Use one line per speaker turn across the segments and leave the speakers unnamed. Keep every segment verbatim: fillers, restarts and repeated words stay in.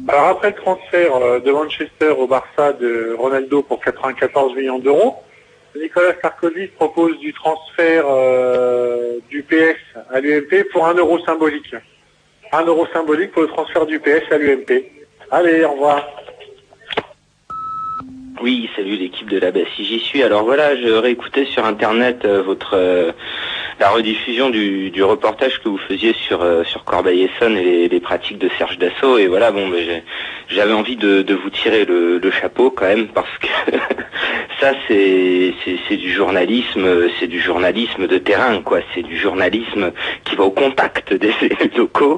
Alors après le transfert euh, de Manchester au Barça de Ronaldo pour quatre-vingt-quatorze millions d'euros, Nicolas Sarkozy propose du transfert euh, du P S à l'U M P pour un euro symbolique. Un euro symbolique pour le transfert du P S à l'U M P. Allez, au revoir.
Oui, salut l'équipe de la B A S I, j'y suis. Alors voilà, je réécoutais sur internet euh, votre euh, la rediffusion du, du reportage que vous faisiez sur euh, sur Corbeil-Essonnes et les, les pratiques de Serge Dassault, et voilà, bon, ben, j'ai, j'avais envie de, de vous tirer le, le chapeau quand même, parce que ça c'est, c'est c'est du journalisme, c'est du journalisme de terrain, quoi. C'est du journalisme qui va au contact des élus locaux.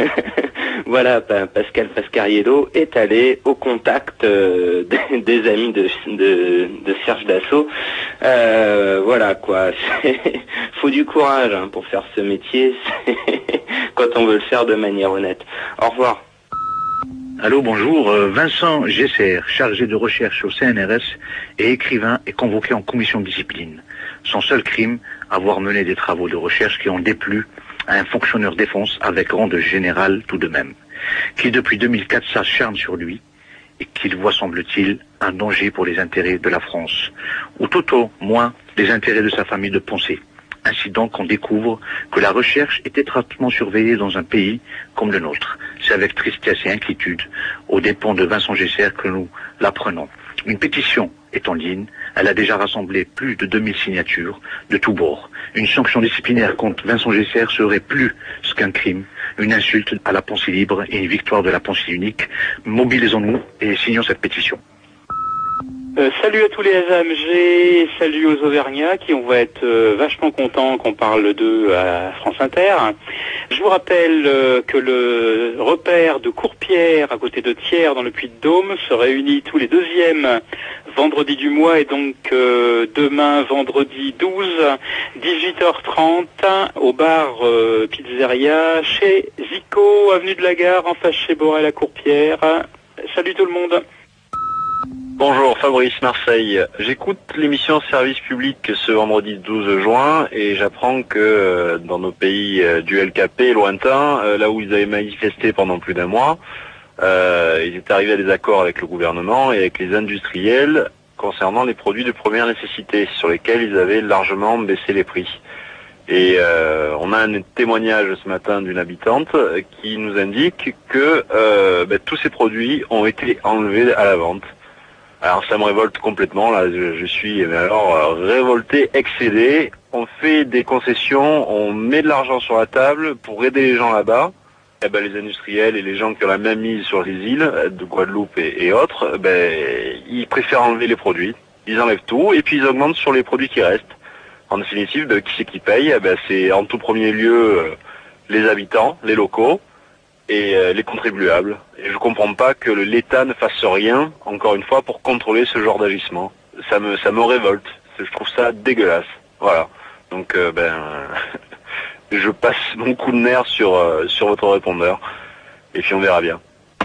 Voilà, Pascal Pascariello est allé au contact euh, des, des amis de, de, de Serge Dassault. Euh, voilà quoi, c'est, faut du courage hein, pour faire ce métier, quand on veut le faire de manière honnête. Au revoir.
Allô, bonjour. Vincent Gesser, chargé de recherche au C N R S et écrivain, est convoqué en commission de discipline. Son seul crime, avoir mené des travaux de recherche qui ont déplu à un fonctionnaire défense avec rang de général tout de même, qui depuis deux mille quatre s'acharne sur lui et qu'il voit, semble-t-il, un danger pour les intérêts de la France, ou tout au moins les intérêts de sa famille de Poncé. Ainsi donc, on découvre que la recherche est étroitement surveillée dans un pays comme le nôtre. C'est avec tristesse et inquiétude, aux dépens de Vincent Gesser, que nous l'apprenons. Une pétition est en ligne. Elle a déjà rassemblé plus de deux mille signatures de tous bords. Une sanction disciplinaire contre Vincent Gesser serait plus qu'un crime, une insulte à la pensée libre et une victoire de la pensée unique. Mobilisons-nous et signons cette pétition.
Euh, salut à tous les A M G, salut aux Auvergnats qui on va être euh, vachement contents qu'on parle d'eux à France Inter. Je vous rappelle euh, que le repère de Courpierre à côté de Thiers dans le Puy-de-Dôme se réunit tous les deuxièmes vendredis du mois, et donc euh, demain vendredi douze, dix-huit heures trente au bar euh, Pizzeria chez Zico, avenue de la Gare, en face chez Borel à Courpierre. Salut tout le monde.
Bonjour, Fabrice, Marseille. J'écoute l'émission Service Public ce vendredi douze juin et j'apprends que euh, dans nos pays euh, du L K P lointain, euh, là où ils avaient manifesté pendant plus d'un mois, euh, ils étaient arrivés à des accords avec le gouvernement et avec les industriels concernant les produits de première nécessité sur lesquels ils avaient largement baissé les prix. Et euh, on a un témoignage ce matin d'une habitante qui nous indique que euh, ben, tous ces produits ont été enlevés à la vente. Alors ça me révolte complètement, là je, je suis mais alors euh, révolté, excédé. On fait des concessions, on met de l'argent sur la table pour aider les gens là-bas. Et ben les industriels et les gens qui ont la même mise sur les îles de Guadeloupe et, et autres, ben ils préfèrent enlever les produits, ils enlèvent tout et puis ils augmentent sur les produits qui restent. En définitive, ben, qui c'est qui paye? Ben, c'est en tout premier lieu euh, les habitants, les locaux et euh, les contribuables. Et je comprends pas que l'État ne fasse rien, encore une fois, pour contrôler ce genre d'agissement. Ça me, ça me révolte. Je trouve ça dégueulasse. Voilà. Donc, euh, ben, je passe mon coup de nerf sur, euh, sur votre répondeur. Et puis on verra bien.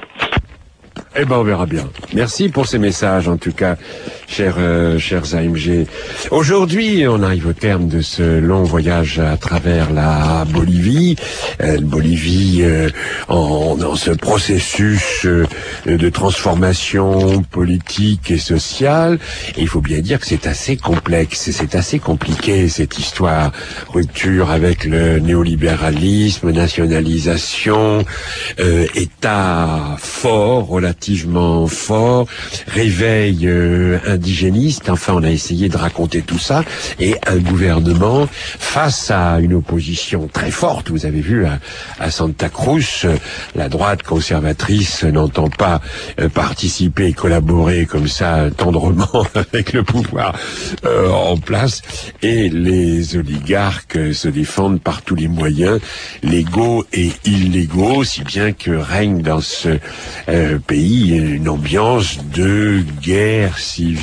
Eh ben, on verra bien. Merci pour ces messages, en tout cas, chers, euh, chers A M G. Aujourd'hui, on arrive au terme de ce long voyage à travers la Bolivie. Euh, Bolivie, euh, en, dans ce processus euh, de transformation politique et sociale. Et il faut bien dire que c'est assez complexe, c'est assez compliqué, cette histoire. Rupture avec le néolibéralisme, nationalisation, euh, État fort, relativement relativement fort, réveil euh, indigéniste, enfin on a essayé de raconter tout ça, et un gouvernement face à une opposition très forte. Vous avez vu à, à Santa Cruz, la droite conservatrice n'entend pas euh, participer et collaborer comme ça tendrement avec le pouvoir euh, en place, et les oligarques se défendent par tous les moyens, légaux et illégaux, si bien que règne dans ce euh, pays une ambiance de guerre civile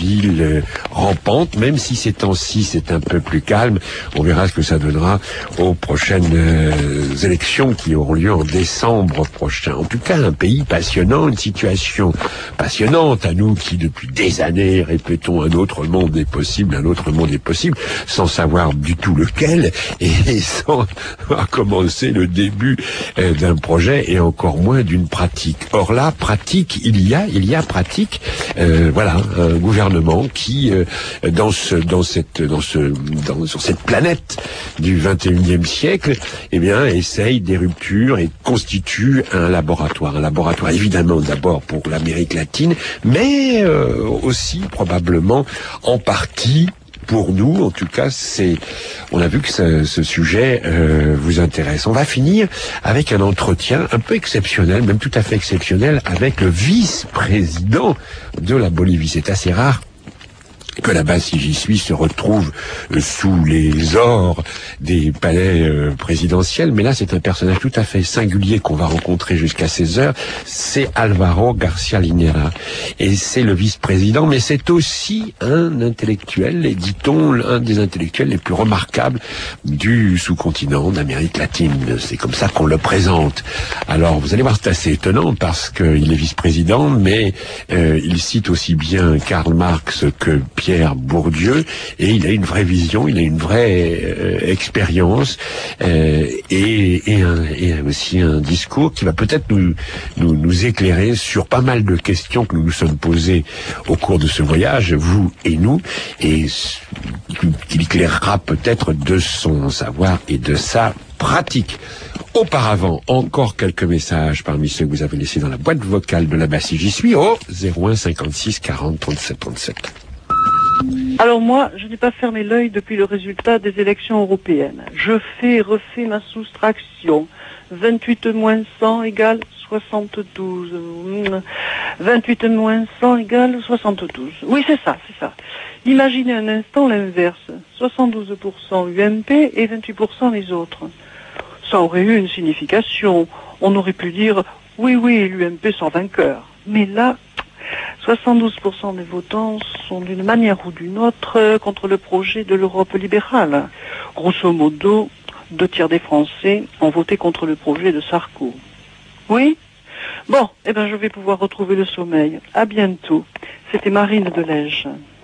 ville euh, rampante, même si ces temps-ci c'est un peu plus calme. On verra ce que ça donnera aux prochaines euh, élections qui auront lieu en décembre prochain. En tout cas, un pays passionnant, une situation passionnante à nous qui depuis des années répétons un autre monde est possible, un autre monde est possible, sans savoir du tout lequel et sans commencer le début euh, d'un projet et encore moins d'une pratique. Or là, pratique, il y a, il y a pratique. Euh, voilà, un gouvernement qui, euh, dans ce, dans cette, dans ce, dans, sur cette planète du vingt et unième siècle, eh bien, essaye des ruptures et constitue un laboratoire, un laboratoire évidemment d'abord pour l'Amérique latine, mais euh, aussi probablement en partie. Pour nous, en tout cas, c'est. On a vu que ce, ce sujet euh, vous intéresse. On va finir avec un entretien un peu exceptionnel, même tout à fait exceptionnel, avec le vice-président de la Bolivie. C'est assez rare que là-bas, si j'y suis, se retrouve euh, sous les ors des palais euh, présidentiels. Mais là, c'est un personnage tout à fait singulier qu'on va rencontrer jusqu'à seize heures. C'est Alvaro García Linera. Et c'est le vice-président, mais c'est aussi un intellectuel, et dit-on, l'un des intellectuels les plus remarquables du sous-continent d'Amérique latine. C'est comme ça qu'on le présente. Alors, vous allez voir, c'est assez étonnant parce qu'il est vice-président, mais euh, il cite aussi bien Karl Marx que Pierre Bourdieu, et il a une vraie vision, il a une vraie euh, expérience euh, et, et, un, et aussi un discours qui va peut-être nous, nous, nous éclairer sur pas mal de questions que nous nous sommes posées au cours de ce voyage, vous et nous, et qu'il éclairera peut-être de son savoir et de sa pratique. Auparavant, encore quelques messages parmi ceux que vous avez laissés dans la boîte vocale de là-bas si j'y suis au zéro un cinquante-six quarante trente-sept trente-sept.
Alors moi, je n'ai pas fermé l'œil depuis le résultat des élections européennes. Je fais et refais ma soustraction. vingt-huit moins cent égale soixante-douze. vingt-huit moins cent égale soixante-douze. Oui, c'est ça, c'est ça. Imaginez un instant l'inverse. soixante-douze pour cent U M P et vingt-huit pour cent les autres. Ça aurait eu une signification. On aurait pu dire, oui, oui, l'U M P sont vainqueurs. Mais là, soixante-douze pour cent des votants sont d'une manière ou d'une autre contre le projet de l'Europe libérale. Grosso modo, deux tiers des Français ont voté contre le projet de Sarko. Oui ? Bon, eh ben je vais pouvoir retrouver le sommeil. À bientôt. C'était Marine Delège.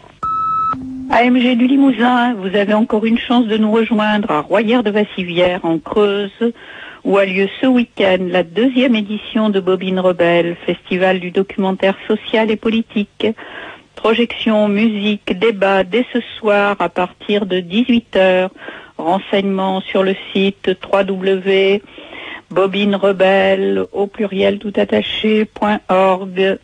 A M G du Limousin, vous avez encore une chance de nous rejoindre à Royère-de-Vassivière en Creuse, où a lieu ce week-end la deuxième édition de Bobine Rebelle, festival du documentaire social et politique. Projection, musique, débat dès ce soir à partir de dix-huit heures. Renseignements sur le site w w w point bobine rebelle au pluriel tout attaché point org.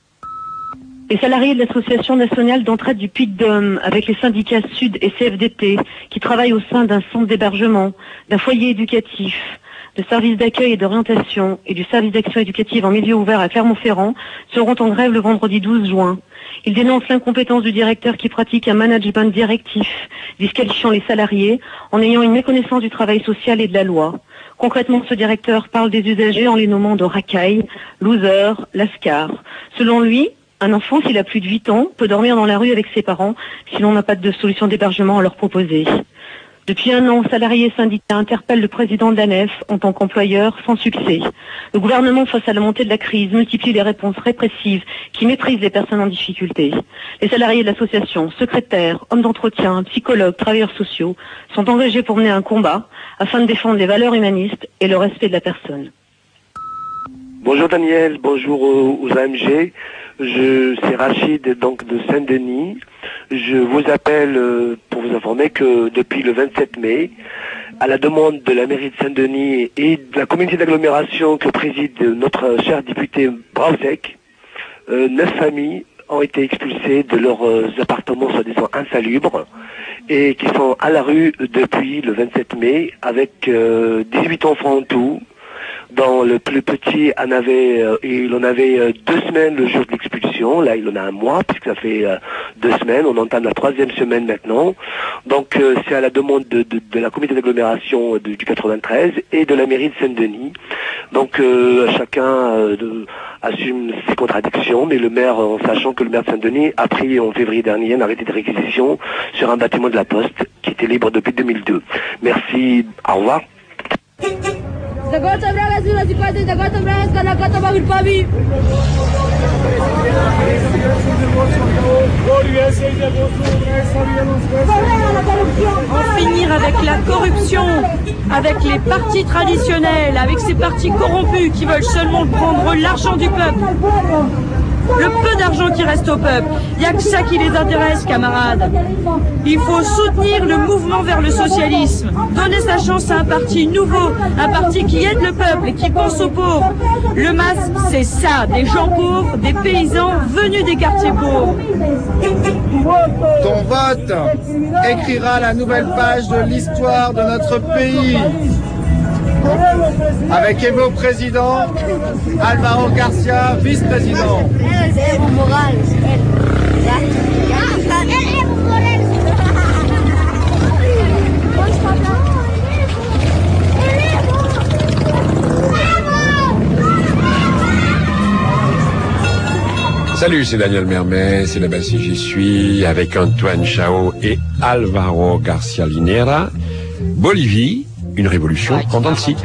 Les salariés de l'Association nationale d'entraide du Puy-de-Dôme, avec les syndicats Sud et C F D T, qui travaillent au sein d'un centre d'hébergement, d'un foyer éducatif, de services d'accueil et d'orientation et du service d'action éducative en milieu ouvert à Clermont-Ferrand, seront en grève le vendredi douze juin. Ils dénoncent l'incompétence du directeur qui pratique un management directif, disqualifiant les salariés en ayant une méconnaissance du travail social et de la loi. Concrètement, ce directeur parle des usagers en les nommant de racailles, losers, lascars. Selon lui, un enfant, s'il a plus de huit ans, peut dormir dans la rue avec ses parents si l'on n'a pas de solution d'hébergement à leur proposer. Depuis un an, salariés et syndicats interpellent le président de l'A N E F en tant qu'employeur sans succès. Le gouvernement, face à la montée de la crise, multiplie les réponses répressives qui méprisent les personnes en difficulté. Les salariés de l'association, secrétaires, hommes d'entretien, psychologues, travailleurs sociaux, sont engagés pour mener un combat afin de défendre les valeurs humanistes et le respect de la personne.
Bonjour Daniel, bonjour aux, aux A M G. Je c'est Rachid donc de Saint-Denis. Je vous appelle euh, pour vous informer que depuis le vingt-sept mai, à la demande de la mairie de Saint-Denis et de la communauté d'agglomération que préside notre cher député Brausek, euh, neuf familles ont été expulsées de leurs euh, appartements soi-disant insalubres et qui sont à la rue depuis le vingt-sept mai avec euh, dix-huit enfants en tout. Dans le plus petit, on avait, euh, il en avait euh, deux semaines le jour de l'expulsion. Là, il en a un mois, puisque ça fait euh, deux semaines. On entame la troisième semaine maintenant. Donc, euh, c'est à la demande de, de, de la communauté d'agglomération du quatre-vingt-treize et de la mairie de Saint-Denis. Donc, euh, chacun euh, de, assume ses contradictions, mais le maire, en sachant que le maire de Saint-Denis a pris en février dernier un arrêté de réquisition sur un bâtiment de la Poste qui était libre depuis deux mille deux. Merci, au revoir.
En finir avec la corruption, avec les partis traditionnels, avec ces partis corrompus qui veulent seulement prendre l'argent du peuple. Le peu d'argent qui reste au peuple, il n'y a que ça qui les intéresse, camarades. Il faut soutenir le mouvement vers le socialisme, donner sa chance à un parti nouveau, un parti qui aide le peuple et qui pense aux pauvres. Le M A S, c'est ça, des gens pauvres, des paysans venus des quartiers pauvres.
Ton vote écrira la nouvelle page de l'histoire de notre pays. Avec Evo président, Alvaro Garcia vice-président.
Salut, c'est Daniel Mermet, c'est là-bas si j'y suis, avec Antoine Chao et Alvaro Garcia Linera. Bolivie, une révolution en dents de scie.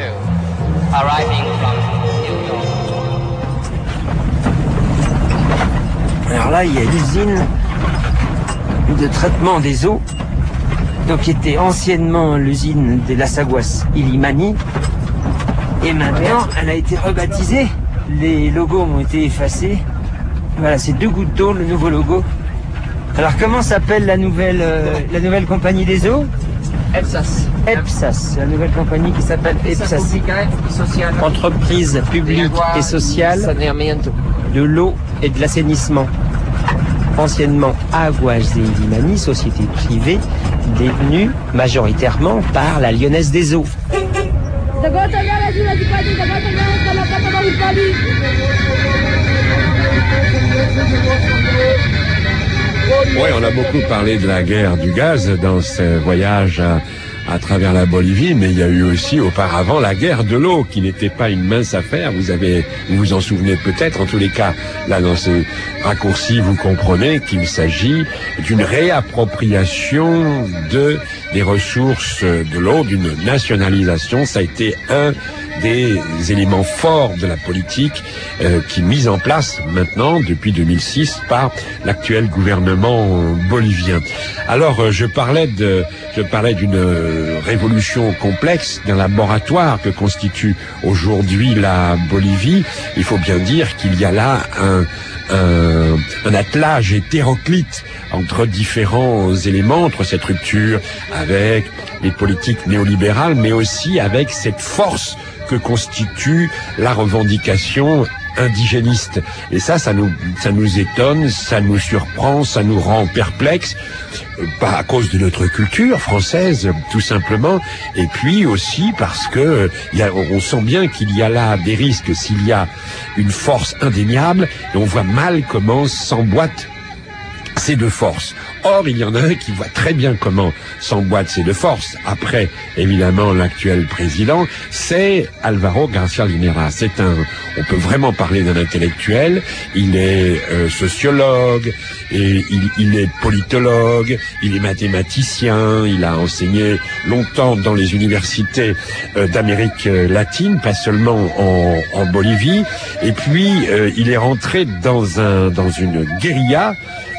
Alors là, il y a l'usine de traitement des eaux, donc qui était anciennement l'usine de Las Aguas Illimani, et maintenant elle a été rebaptisée. Les logos ont été effacés. Voilà, c'est Deux Gouttes d'eau, le nouveau logo. Alors comment s'appelle la nouvelle euh, la nouvelle compagnie des eaux? EPSAS. EPSAS, la nouvelle compagnie qui s'appelle EPSAS. Entreprise publique et sociale de l'eau et de l'assainissement. Anciennement Aguas de Illimani, société privée détenue majoritairement par la Lyonnaise des Eaux.
Oui, on a beaucoup parlé de la guerre du gaz dans ce voyage à, à travers la Bolivie, mais il y a eu aussi auparavant la guerre de l'eau, qui n'était pas une mince affaire. Vous avez, vous vous en souvenez peut-être. En tous les cas, là, dans ce raccourci, vous comprenez qu'il s'agit d'une réappropriation de des ressources de l'eau, d'une nationalisation. Ça a été un des éléments forts de la politique euh, qui est mise en place maintenant depuis deux mille six par l'actuel gouvernement bolivien. Alors euh, je parlais de je parlais d'une euh, révolution complexe, d'un laboratoire que constitue aujourd'hui la Bolivie. Il faut bien dire qu'il y a là un un, un attelage hétéroclite entre différents éléments, entre cette rupture avec les politiques néolibérales, mais aussi avec cette force que constitue la revendication indigéniste. Et ça, ça nous, ça nous étonne, ça nous surprend, ça nous rend perplexes, pas à cause de notre culture française, tout simplement, et puis aussi parce que il y a, on sent bien qu'il y a là des risques s'il y a une force indéniable, et on voit mal comment s'emboîtent ces deux forces. Or, il y en a un qui voit très bien comment s'emboîtent ces deux forces. Après, évidemment, l'actuel président, c'est Alvaro Garcia Linera. C'est un, on peut vraiment parler d'un intellectuel. Il est euh, sociologue, et il, il est politologue, il est mathématicien, il a enseigné longtemps dans les universités euh, d'Amérique latine, pas seulement en, en Bolivie. Et puis, euh, il est rentré dans un, dans une guérilla,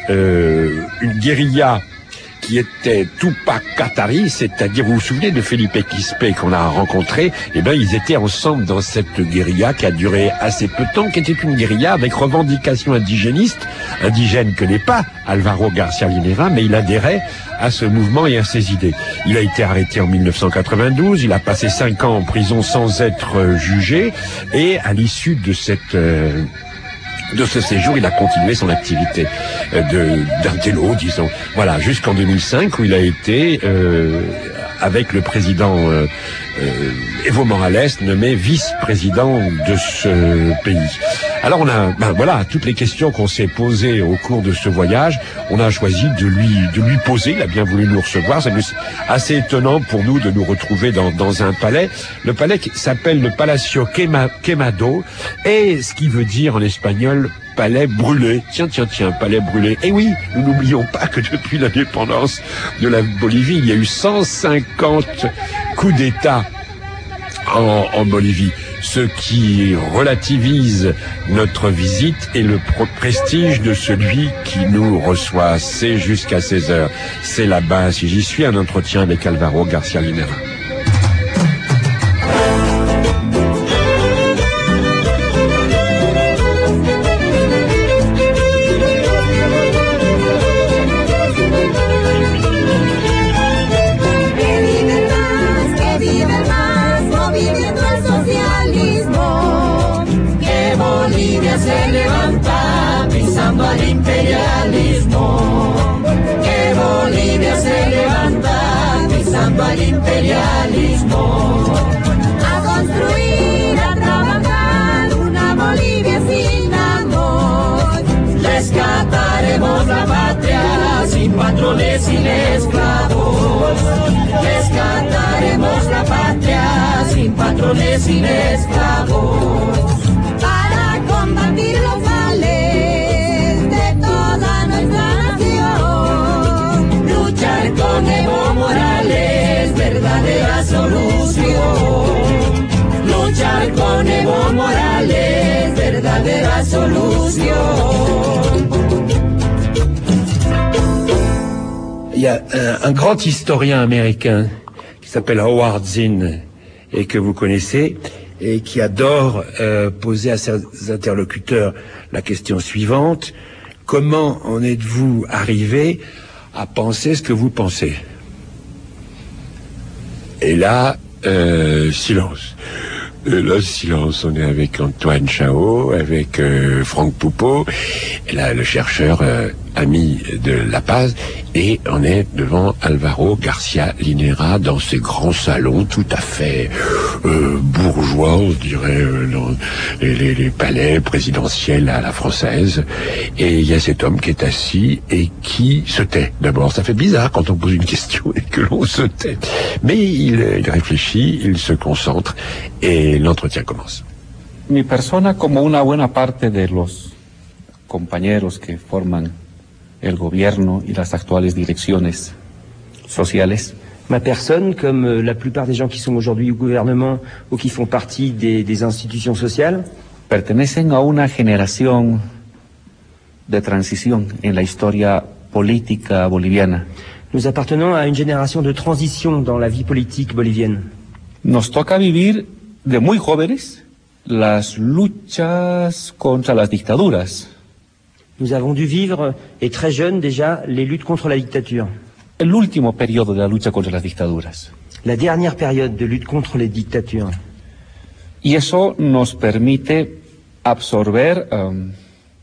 Euh, une guérilla qui était Tupac Katari, c'est-à-dire, vous vous souvenez de Felipe Quispe qu'on a rencontré? Eh ben, ils étaient ensemble dans cette guérilla qui a duré assez peu de temps, qui était une guérilla avec revendication indigéniste, indigène que n'est pas Alvaro Garcia Linera, mais il adhérait à ce mouvement et à ses idées. Il a été arrêté en mille neuf cent quatre-vingt-douze, il a passé cinq ans en prison sans être jugé, et à l'issue de cette euh, de ce séjour, il a continué son activité de d'intello, disons. Voilà, jusqu'en deux mille cinq, où il a été, euh, avec le président euh, euh, Evo Morales nommé vice-président de ce pays. Alors on a, ben voilà, toutes les questions qu'on s'est posées au cours de ce voyage, on a choisi de lui de lui poser. Il a bien voulu nous recevoir. C'est assez étonnant pour nous de nous retrouver dans, dans un palais. Le palais qui s'appelle le Palacio Quema, Quemado, et ce qui veut dire en espagnol palais brûlé. Tiens, tiens, tiens, palais brûlé. Et oui, nous n'oublions pas que depuis l'indépendance de la Bolivie, il y a eu cent cinquante coups d'État en, en Bolivie. Ce qui relativise notre visite et le prestige de celui qui nous reçoit. C'est jusqu'à seize heures. C'est là-bas, si j'y suis, un entretien avec Alvaro Garcia Linera.
Al imperialismo, que Bolivia se levanta pisando al imperialismo, a construir, a trabajar una Bolivia sin amor. Rescataremos la patria sin patrones, sin esclavos. Rescataremos la patria sin patrones, sin esclavos, para combatir los males con Evo Morales, verdadera solución. Luchar con Evo Morales, verdadera solution.
Il y a un, un grand historien américain qui s'appelle Howard Zinn et que vous connaissez et qui adore euh, poser à ses interlocuteurs la question suivante: comment en êtes-vous arrivé à penser ce que vous pensez?
Et là, euh, silence. Et là, silence. On est avec Antoine Chao, avec euh, Franck Poupeau, et là, le chercheur euh, ami de La Paz, et on est devant Alvaro Garcia Linera dans ce grand salon tout à fait euh, bourgeois, on dirait, euh, dans les, les, les palais présidentiels à la française. Et il y a cet homme qui est assis et qui se tait. D'abord, ça fait bizarre quand on pose une question et que l'on se tait. Mais il, il réfléchit, il se concentre et l'entretien commence.
Mi persona, como una buena parte de los compañeros que forman el gobierno y las actuales direcciones sociales.
Ma personne, comme la plupart des gens qui sont aujourd'hui au gouvernement ou qui font partie des, des institutions sociales,
pertenecen a una generación de transición en la historia política boliviana.
Nous appartenons à une génération de transition dans la vie politique bolivienne.
Nos toca vivir de muy jóvenes las luchas contra las dictaduras.
Nous avons dû vivre, et très jeunes déjà, les luttes contre la dictature.
El último periodo de la lucha contra las dictaduras.
La dernière période de lutte contre les dictatures.
Y eso nos permite absorber um,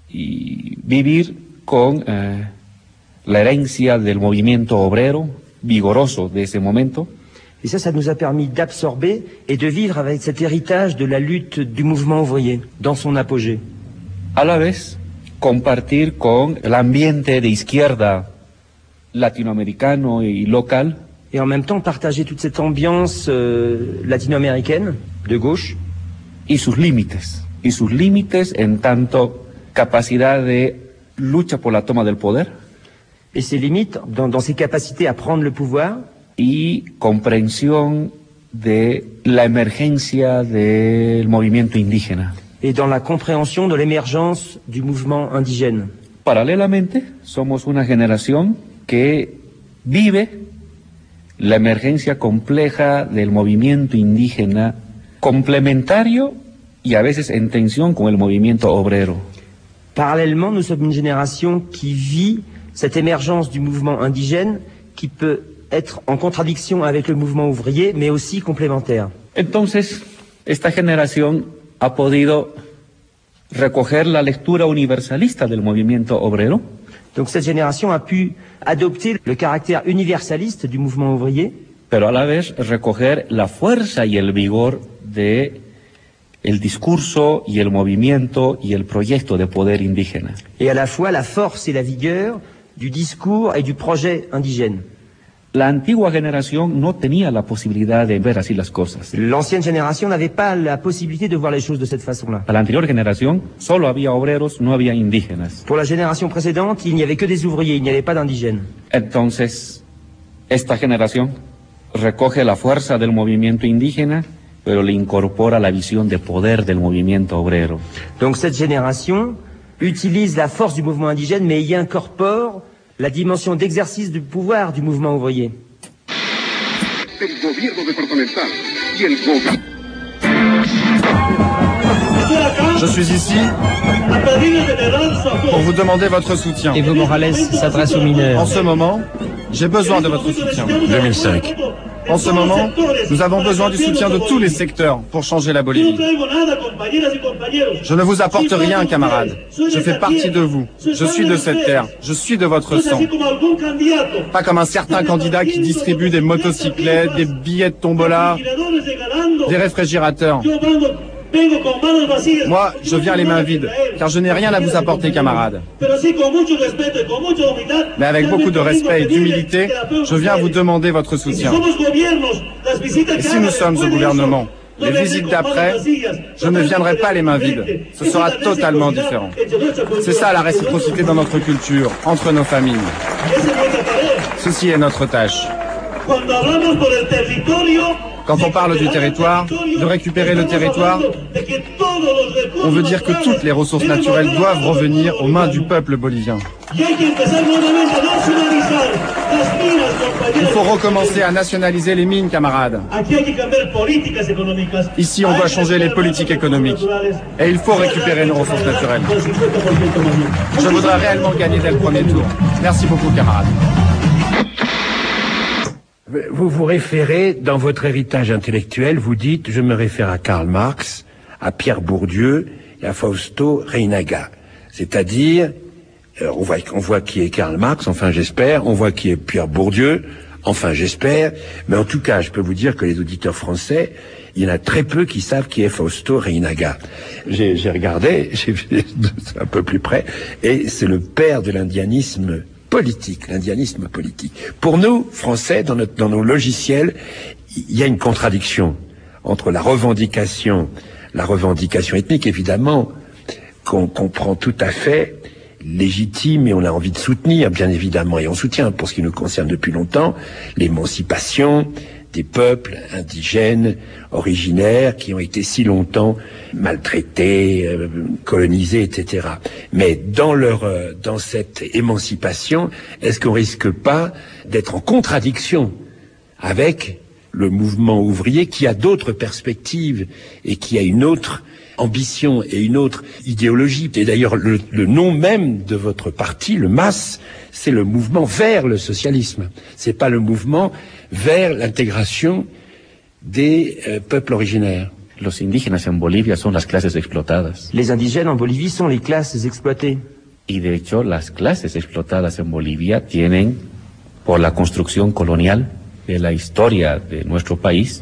y vivir con uh, la herencia del movimiento obrero vigoroso de ese momento.
Et ça, ça nous a permis d'absorber et de vivre avec cet héritage de la lutte du mouvement ouvrier, dans son apogée.
A la vez, compartir con el ambiente de izquierda latinoamericano y local.
Et en même temps partager toute cette ambiance euh, latino-américaine, de gauche.
Y sus límites. Y sus límites en tanto capacidad de lucha por la toma del poder.
Et ses limites dans, dans ses capacités à prendre le pouvoir.
Y comprensión de la emergencia del movimiento indígena.
Et dans la compréhension de l'émergence du mouvement indigène.
Paralelamente, somos una generación que vive la emergencia compleja del movimiento indígena, complementario y a veces en tensión con el movimiento obrero.
Parallèlement, nous sommes une génération qui vit cette émergence du mouvement indigène qui peut être en contradiction avec le mouvement ouvrier, mais aussi complémentaire.
Entonces, esta generación ha podido recoger la lectura universalista del movimiento obrero.
Donc cette génération a pu adopter le caractère universaliste du mouvement ouvrier.
pero a la vez recoger la fuerza y el vigor de el discurso y el movimiento y el proyecto de poder indígena.
Et à la fois la force et la vigueur du discours et du projet indigène.
La antigua generación no tenía la posibilidad de ver así las cosas.
L'ancienne génération n'avait pas la possibilité de voir les choses de cette façon-là.
A la anterior generación solo había obreros, no había indígenas.
Pour la génération précédente, il n'y avait que des ouvriers, il n'y avait pas d'indigènes.
Entonces, esta generación recoge la fuerza del movimiento indígena, pero le incorpora la visión de poder del movimiento obrero.
Donc cette génération utilise la force du mouvement indigène, mais y incorpore la dimension d'exercice du pouvoir du mouvement ouvrier.
El gobierno departamental y el gobierno.
Je suis ici pour vous demander votre soutien.
Evo Morales s'adresse aux mineurs.
En ce moment, j'ai besoin de votre soutien.
deux mille cinq.
En ce moment, nous avons besoin du soutien de tous les secteurs pour changer la Bolivie. Je ne vous apporte rien, camarades. Je fais partie de vous. Je suis de cette terre. Je suis de votre sang. Pas comme un certain candidat qui distribue des motocyclettes, des billets de tombola, des réfrigérateurs. Moi, je viens les mains vides, car je n'ai rien à vous apporter, camarades. Mais avec beaucoup de respect et d'humilité, je viens vous demander votre soutien. Et si nous sommes au gouvernement, les visites d'après, je ne viendrai pas les mains vides. Ce sera totalement différent. C'est ça la réciprocité dans notre culture, entre nos familles. Ceci est notre tâche. Quand on parle du territoire, de récupérer le territoire, on veut dire que toutes les ressources naturelles doivent revenir aux mains du peuple bolivien. Il faut recommencer à nationaliser les mines, camarades. Ici, on doit changer les politiques économiques. Et il faut récupérer nos ressources naturelles. Je voudrais réellement gagner dès le premier tour. Merci beaucoup, camarades.
Vous vous référez, dans votre héritage intellectuel, vous dites, je me réfère à Karl Marx, à Pierre Bourdieu et à Fausto Reinaga. C'est-à-dire, euh, on voit, on voit qui est Karl Marx, enfin j'espère, on voit qui est Pierre Bourdieu, enfin j'espère, mais en tout cas, je peux vous dire que les auditeurs français, il y en a très peu qui savent qui est Fausto Reinaga. J'ai, j'ai regardé, j'ai vu un peu plus près, et c'est le père de l'indianisme politique, l'indianisme politique. Pour nous, Français, dans, notre, dans nos logiciels, il y a une contradiction entre la revendication, la revendication ethnique, évidemment, qu'on comprend tout à fait, légitime, et on a envie de soutenir, bien évidemment, et on soutient, pour ce qui nous concerne depuis longtemps, l'émancipation des peuples indigènes, originaires, qui ont été si longtemps maltraités, euh, colonisés, et cetera. Mais dans leur, euh, dans cette émancipation, est-ce qu'on risque pas d'être en contradiction avec le mouvement ouvrier qui a d'autres perspectives et qui a une autre ambition et une autre idéologie? Et d'ailleurs, le, le nom même de votre parti, le M A S, c'est le mouvement vers le socialisme. C'est pas le mouvement vers l'intégration des euh, peuples originaires.
Los indígenas en Bolivia son las clases explotadas.
Les indigènes en Bolivie sont les classes exploitées.
Y de hecho, las clases explotadas en Bolivia tienen, por la construcción colonial de la historia de nuestro país,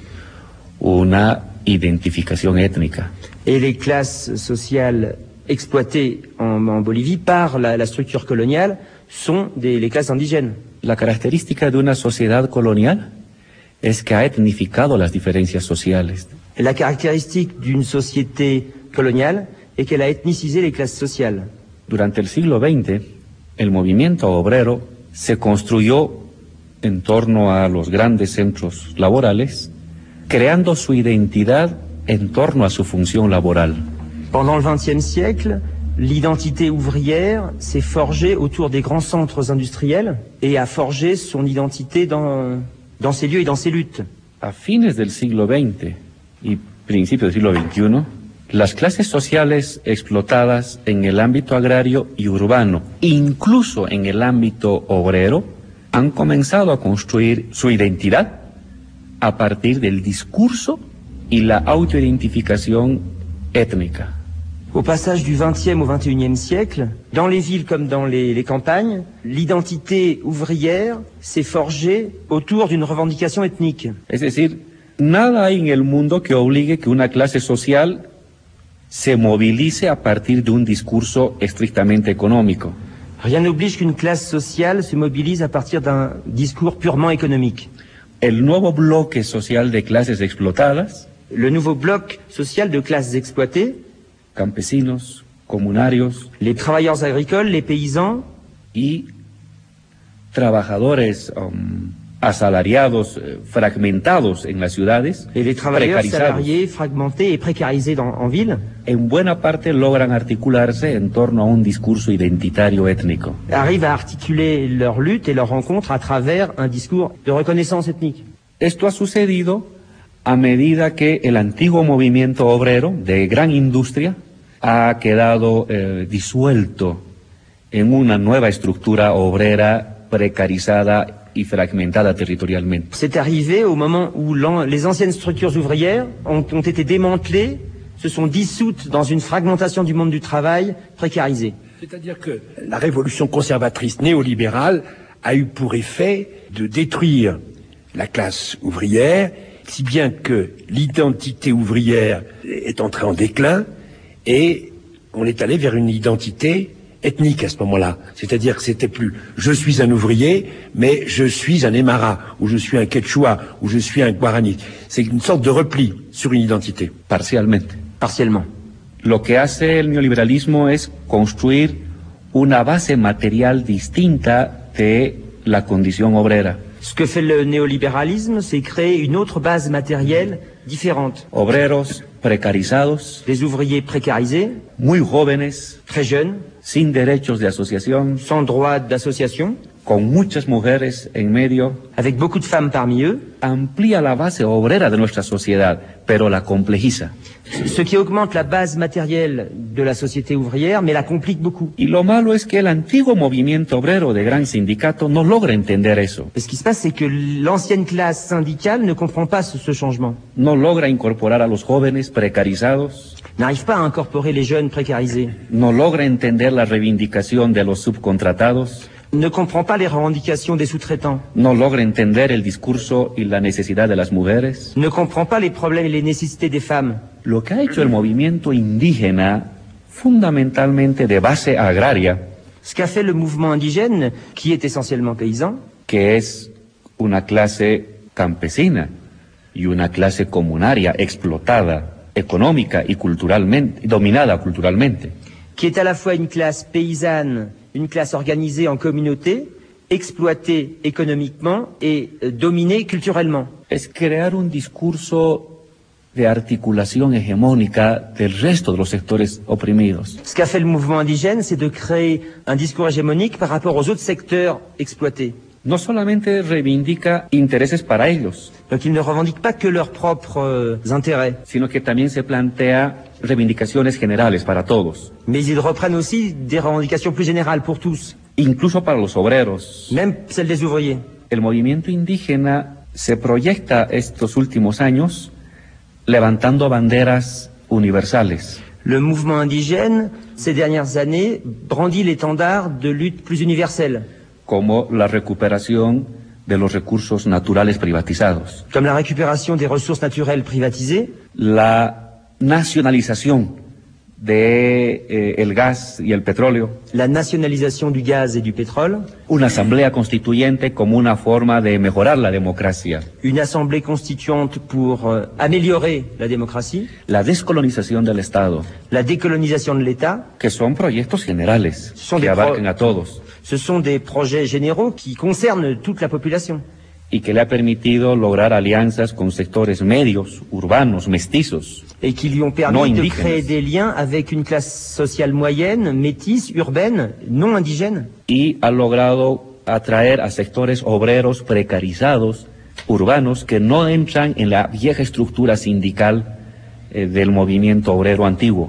una identificación étnica.
Et les classes sociales exploitées en, en Bolivie par la, la structure coloniale sont des, les classes indigènes.
La característica de una sociedad colonial es que ha etnificado las diferencias sociales.
La caractéristique d'une société coloniale est qu'elle a ethnicisé les classes sociales.
Durante el siglo veinte, el movimiento obrero se construyó en torno a los grandes centros laborales, creando su identidad en torno a su función laboral.
Pendant le vingtième siècle, l'identité ouvrière s'est forgée autour des grands centres industriels et a forgé son identité dans, dans ces lieux et dans ces luttes.
A fines del siglo veinte y principios del siglo veintiuno, las clases sociales explotadas en el ámbito agrario y urbano, incluso en el ámbito obrero, han comenzado a construir su identidad a partir del discurso y la autoidentificación étnica.
Au passage du vingtième au vingt et unième siècle, dans les villes comme dans les, les campagnes, l'identité ouvrière s'est forgée autour d'une revendication ethnique.
Es decir, nada hay en el mundo que obligue que una clase social se movilice a partir de un discurso estrictamente económico.
Rien n'oblige qu'une classe sociale se mobilise à partir d'un discours purement économique.
El nuevo bloque social de clases explotadas,
le nouveau bloc social de classes exploitées,
campesinos, comunarios,
les travailleurs agricoles, les paysans
y trabajadores um, asalariados, eh, fragmentados en las ciudades,
et les travailleurs salariés fragmentés et précarisés dans, en ville,
en buena parte logran articularse en torno a un discurso identitario étnico.
Arrivent à articuler leur lutte et leur rencontre à travers un discours de reconnaissance ethnique.
Esto ha sucedido a medida que el antiguo movimiento obrero de gran industria ha quedado eh, disuelto en una nueva estructura obrera precarizada y fragmentada territorialmente.
C'est arrivé au moment où les anciennes structures ouvrières ont, ont été démantelées, se sont dissoutes dans une fragmentation du monde du travail précarisé.
C'est-à-dire que la révolution conservatrice néolibérale a eu pour effet de détruire la classe ouvrière, si bien que l'identité ouvrière est entrée en déclin et on est allé vers une identité ethnique à ce moment-là. C'est-à-dire que c'était plus je suis un ouvrier, mais je suis un Aymara, ou je suis un Quechua, ou je suis un Guarani. C'est une sorte de repli sur une identité.
Parcialmente.
Parciellement.
Lo que hace el neoliberalismo es construir una base material distinta de la condición obrera.
Ce que fait le néolibéralisme, c'est créer une autre base matérielle différente.
Obreros precarizados,
des ouvriers précarisés,
muy jóvenes,
très jeunes,
sin derechos de asociación,
sans droit d'association,
con muchas mujeres en medio,
avec beaucoup de femmes parmi eux,
amplía la base obrera de nuestra sociedad, pero la complejiza.
Ce qui augmente la base matérielle de la société ouvrière, mais la complique beaucoup.
Y lo malo es que el antiguo movimiento obrero de gran sindicato no logra entender eso.
Ce qui se passe, c'est que l'ancienne classe syndicale ne comprend pas ce, ce changement.
No logra incorporar a los jóvenes precarizados.
N'arrive pas à incorporer les jeunes précarisés.
No logra entender la reivindicación de los subcontratados.
Ne comprend pas les revendications des sous-traitants.
No logra entender el discurso y la necesidad de las mujeres.
Ne comprend pas les problèmes et les nécessités des femmes.
Lo que ha hecho el movimiento indígena, fundamentalmente de base agraria,
ce qu'a fait le mouvement indigène, qui est essentiellement paysan,
que es una clase campesina y una clase comunaria explotada económica y culturalmente, dominada culturalmente,
qui est à la fois une classe paysanne, une classe organisée en communauté, exploitée économiquement et euh, dominée culturellement.
Es crear un discurso de articulación hegemónica del resto de los sectores oprimidos.
Ce qu'a fait le mouvement indigène, c'est de créer un discours hégémonique par rapport aux autres secteurs exploités.
No solamente reivindica intereses para ellos,
donc ils ne revendiquent pas que leurs propres euh, intérêts,
sino que también se plantea reivindicaciones generales para todos.
Mais ils reprennent aussi des revendications plus générales pour tous.
Incluso para los obreros.
Même celles des ouvriers.
El movimiento indígena se proyecta estos últimos años levantando banderas universales.
Le mouvement indigène, ces dernières années, brandit l'étendard de lutte plus universelle.
Como la recuperación de los recursos naturales privatizados.
Comme la récupération des ressources naturelles privatisées.
La nacionalización de eh, el gas y el petróleo.
La nationalisation du gaz et du pétrole.
Una asamblea constituyente como una forma de mejorar la democracia.
Une assemblée constituante pour euh, améliorer la démocratie.
La descolonización del Estado.
La décolonisation de l'État.
Que son proyectos generales que abarcan a todos.
Ce sont des projets généraux qui concernent toute la population.
Y que le ha permitido lograr alianzas con sectores medios, urbanos, mestizos.
Et qui lui ont permis no de créer des liens avec une classe sociale moyenne, métisse, urbaine, non indigène.
Y ha logrado atraer a sectores obreros precarizados, urbanos, que no entran en la vieja estructura sindical eh, del movimiento obrero antiguo.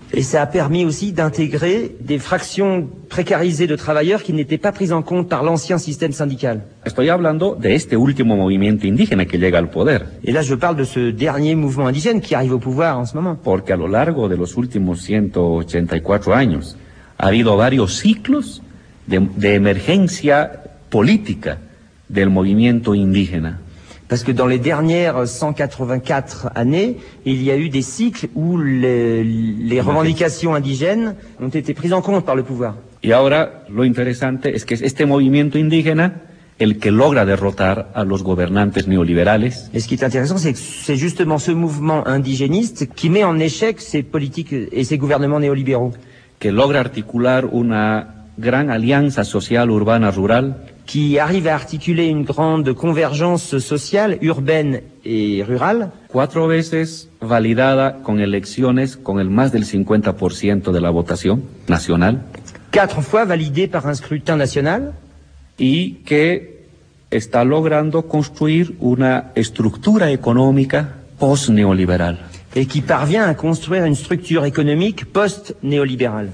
Et ça a permis aussi d'intégrer des fractions précarisées de travailleurs qui n'étaient pas prises en compte par l'ancien système syndical.
Estoy hablando de este último movimiento indígena que llega al poder.
Et là, je parle de ce dernier mouvement indigène qui arrive au pouvoir en ce moment.
Porque a lo largo de los últimos ciento ochenta y cuatro años ha habido varios ciclos de, de emergencia política del movimiento indígena.
Parce que dans les dernières cent quatre-vingt-quatre années, il y a eu des cycles où les, les revendications indigènes ont été prises en compte par le pouvoir.
Y ahora lo interesante es que es este movimiento indígena el que logra derrotar a los gobernantes neoliberales.
Et ce qui est intéressant, c'est que c'est justement ce mouvement indigéniste qui met en échec ces politiques et ces gouvernements néolibéraux.
Que logra articular una gran alianza social urbana rural.
Qui arrive à articuler une grande convergence sociale, urbaine et rurale.
Cuatro veces validada con elecciones con el más del cincuenta por ciento de la votación nacional.
Quatre fois validée par un scrutin national.
Y que está logrando construir una estructura económica post-neoliberal.
Et qui parvient à construire une structure économique post-néolibérale.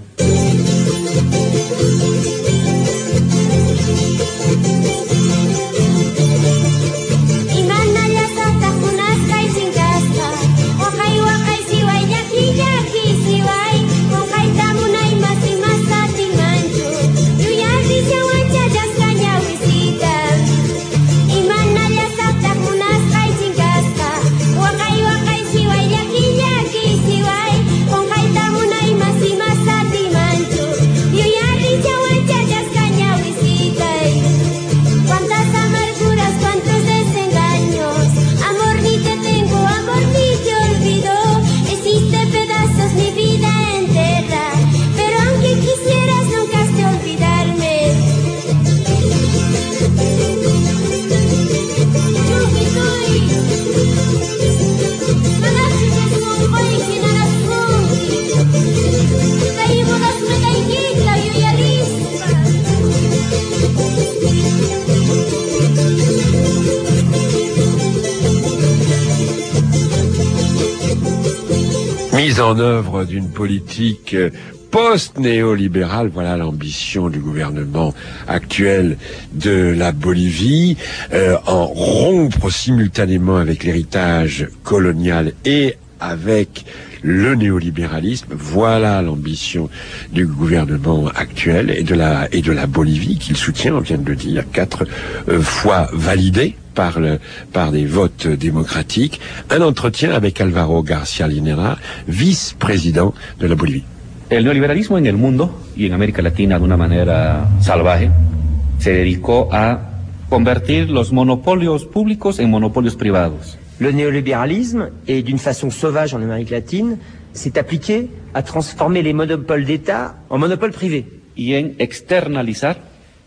Mise en œuvre d'une politique post-néolibérale, voilà l'ambition du gouvernement actuel de la Bolivie, euh, en rompre simultanément avec l'héritage colonial et avec le néolibéralisme. Voilà l'ambition du gouvernement actuel et de la, et de la Bolivie qu'il soutient, on vient de le dire, quatre euh, fois validé par, le, par des votes démocratiques. Un entretien avec Alvaro García Linera, vice-président de la Bolivie.
El neoliberalismo en el mundo y en América Latina de una manera salvaje se dedicó a convertir los monopolios públicos en monopolios privados.
Le néolibéralisme, et d'une façon sauvage en Amérique latine, s'est appliqué à transformer les monopoles d'État en monopoles privés.
Y en externalizar,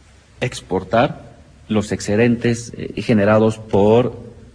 exportar los excedentes generados por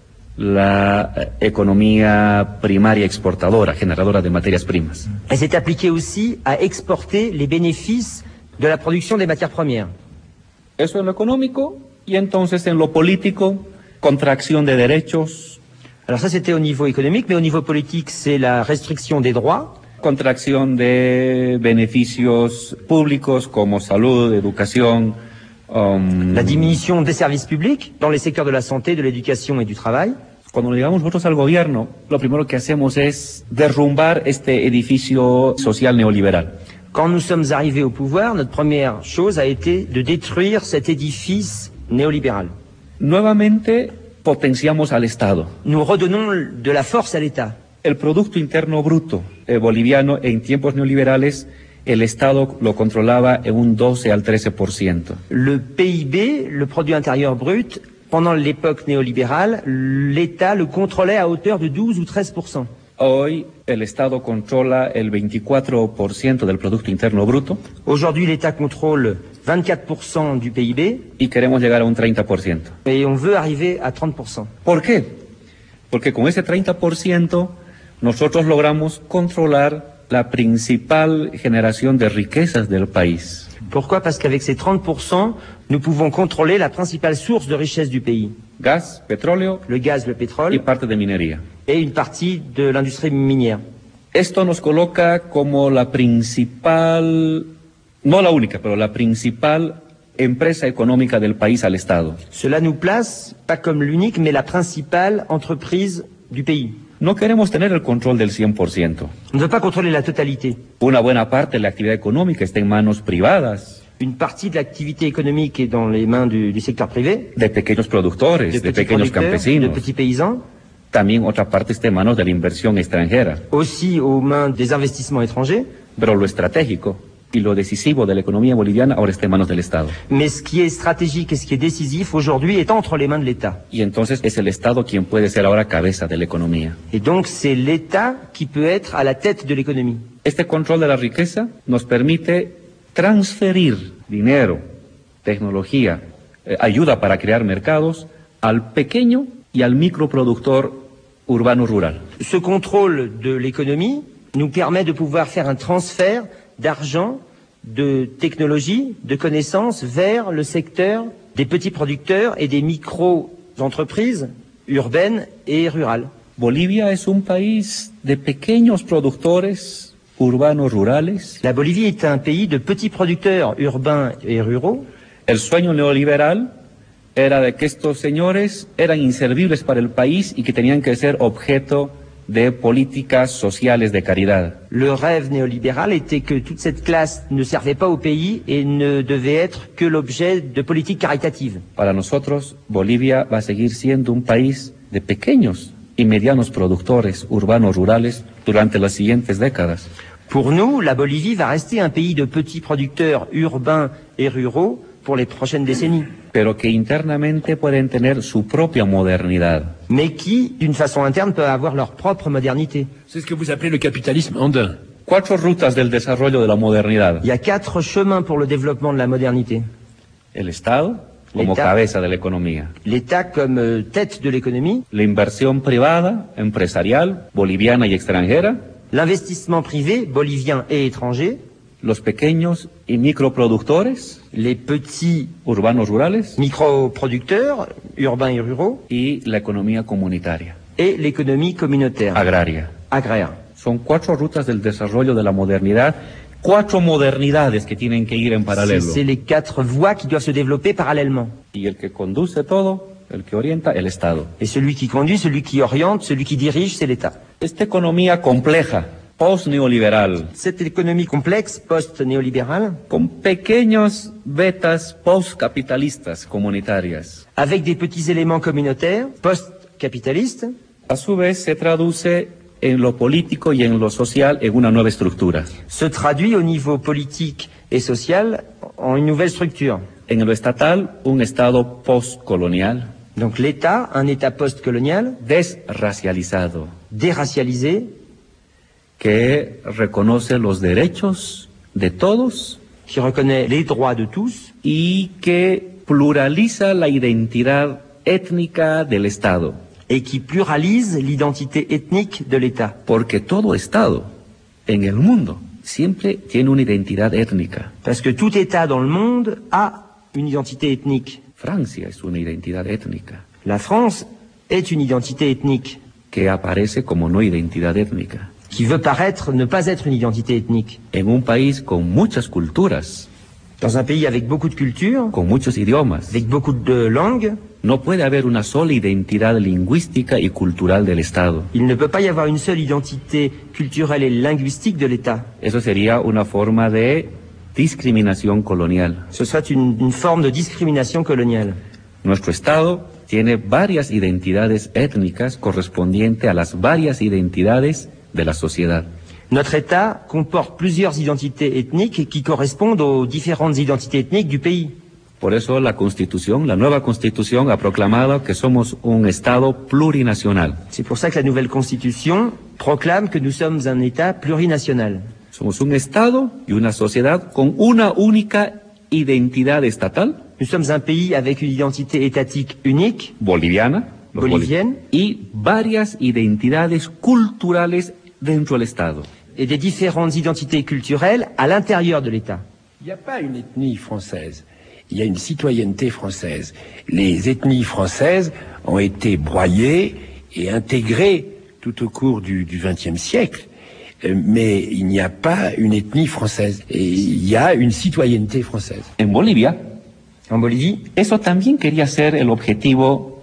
la economía primaria exportadora, generadora de materias primas.
Elle s'est appliquée aussi à exporter les bénéfices de la production des matières premières.
Eso en lo económico, y entonces en lo político, contracción de derechos.
Alors ça c'était au niveau économique, mais au niveau politique c'est la restriction des droits.
Contracción de beneficios públicos como salud, educación. Um,
la diminution des services publics dans les secteurs de la santé, de l'éducation et du travail.
Cuando llegamos nosotros al gobierno, lo primero que hacemos es derrumbar este edificio social neoliberal.
Quand nous sommes arrivés au pouvoir, notre première chose a été de détruire cet édifice néolibéral.
Nuevamente potenciamos al Estado.
Nous redonnons de la force à l'État.
El Producto Interno Bruto eh, boliviano en tiempos neoliberales, el Estado lo controlaba en un doce al trece por ciento.
Le P I B, le produit intérieur brut, pendant l'époque néolibérale, l'État le contrôlait à hauteur de douze ou treize pour cent.
Hoy el Estado controla el veinticuatro por ciento del Producto Interno Bruto.
Aujourd'hui, l'État contrôle vingt-quatre pour cent du P I B.
Y queremos llegar a un treinta por ciento.
Et on veut arriver à trente pour cent.
¿Por qué? Porque con ese treinta por ciento nosotros logramos controlar la principal generación de riquezas del país.
Pourquoi? Parce qu'avec ces trente pour cent, nous pouvons contrôler la principale source de richesse du pays.
Gas, petróleo,
le gaz, le pétrole,
y parte de minería.
Et une partie de l'industrie minière.
Esto nos coloca como la principal, no la única, pero la principal empresa económica del país al Estado.
Cela nous place, pas comme l'unique, mais la principale entreprise du pays.
No queremos tener el control del cien por ciento.
On ne veut pas contrôler la totalité.
Una buena parte de la actividad económica está en manos privadas.
Une partie de l'activité économique est dans les mains du, du secteur privé.
De pequeños productores, de,
de
pequeños campesinos.
De petits paysans.
También otra parte está en manos de la inversión extranjera.
Aussi aux mains des investissements étrangers.
Pero lo estratégico y lo decisivo de la economía boliviana ahora está en manos del Estado.
Mais ce qui est stratégique et ce qui est décisif aujourd'hui est entre les mains de l'État.
Y entonces es el Estado quien puede ser ahora cabeza de la economía.
Et donc c'est l'État qui peut être à la tête de l'économie.
Este control de la riqueza nos permite transferir dinero, tecnología, eh, ayuda para crear mercados al pequeño y al microproductor urbano-rural.
Ce contrôle de l'économie nous permet de pouvoir faire un transfert d'argent, de technologie, de connaissances vers le secteur des petits producteurs et des micro-entreprises urbaines et rurales.
Bolivia es un país de pequeños productores urbanos rurales.
La Bolivie est un pays de petits producteurs urbains et ruraux.
El sueño neoliberal era de que estos señores eran inservibles para el país y que tenían que ser objeto de políticas sociales de caridad.
Le rêve néolibéral était que toute cette classe ne servait pas au pays et ne devait être que l'objet de politiques caritatives.
Para nosotros, Bolivia va a seguir siendo un país de pequeños y medianos productores urbanos rurales durante las siguientes décadas.
Pour nous, la Bolivie va rester un pays de petits producteurs urbains et ruraux pour les prochaines décennies.
Pero que internamente pueden tener su propia modernidad.
Mais qui, d'une façon interne, peuvent avoir leur propre modernité.
C'est ce que vous appelez le capitalisme andin.
Cuatro rutas del desarrollo de la modernidad.
Il y a quatre chemins pour le développement de la modernité.
El Estado como cabeza de la economía.
L'État comme euh, tête de l'économie.
La inversión privada, empresarial, boliviana y extranjera.
L'investissement privé, bolivien et étranger.
Los pequeños y microproductores,
les petits
urbanos rurales,
microproducteurs urbains et ruraux,
y la economía comunitaria,
et l'économie communautaire,
agraria.
Agraire.
Son cuatro rutas del desarrollo de la modernidad, cuatro modernidades que tienen que ir en paralelo.
C'est les quatre voies qui doivent se développer parallèlement.
Y el que conduce todo, el que orienta, el Estado.
Et celui qui conduit, celui qui oriente, celui qui dirige, c'est l'État.
Esta economía compleja, post-neoliberal.
Cette économie complexe, post-néolibérale.
Con pequeños betas post-capitalistas comunitarias.
Avec des petits éléments communautaires, post-capitalistes.
A su vez se traduce en lo político y en lo social en una nueva estructura.
Se traduit au niveau politique et social en une nouvelle structure.
En lo estatal, un Estado postcolonial.
Donc l'État, un État postcolonial.
Desracializado.
Déracialisé.
Que reconoce los derechos de todos,
qui reconnaît les droits de tous,
y que pluraliza la identidad étnica del Estado.
Et qui pluralise l'identité ethnique de l'État.
Porque todo Estado en el mundo siempre tiene una identidad étnica.
Parce que tout État dans le monde a une identité ethnique.
Francia es una identidad étnica.
La France est une identité ethnique.
Que aparece como no identidad étnica.
Qui veut paraître ne pas être une identité ethnique.
En un país con muchas culturas.
Dans un pays avec beaucoup de cultures.
Con muchos idiomas.
Avec beaucoup de langues.
No puede haber una sola identidad lingüística y cultural del Estado.
Il ne peut pas y avoir une seule identité culturelle et linguistique de l'État.
Eso sería una forma de discriminación colonial.
Ce serait une, une forme de discrimination coloniale.
Nuestro Estado tiene varias identidades étnicas correspondientes a las varias identidades de la sociedad.
Notre État comporte plusieurs identités ethniques qui correspondent aux différentes identités ethniques du pays.
Por eso la Constitución, la nueva Constitución, ha proclamado que somos un Estado plurinacional.
C'est pour ça que la nouvelle Constitution proclame que nous sommes un État plurinational.
Somos un Estado y una sociedad con una única identidad estatal.
Nous sommes un pays avec une identité étatique unique.
Boliviana.
Bolivienne.
Y varias identidades culturales dentro del Estado.
Et des différentes identités culturelles à l'intérieur de l'État.
Il n'y a pas une ethnie française. Il y a une citoyenneté française. Les ethnies françaises ont été broyées et intégrées tout au cours du vingtième siècle. euh, mais il n'y a pas une ethnie française. Et il y a une citoyenneté française.
En Bolivia,
en Bolivie,
eso también quería ser el objetivo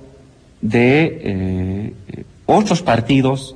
de eh, otros partidos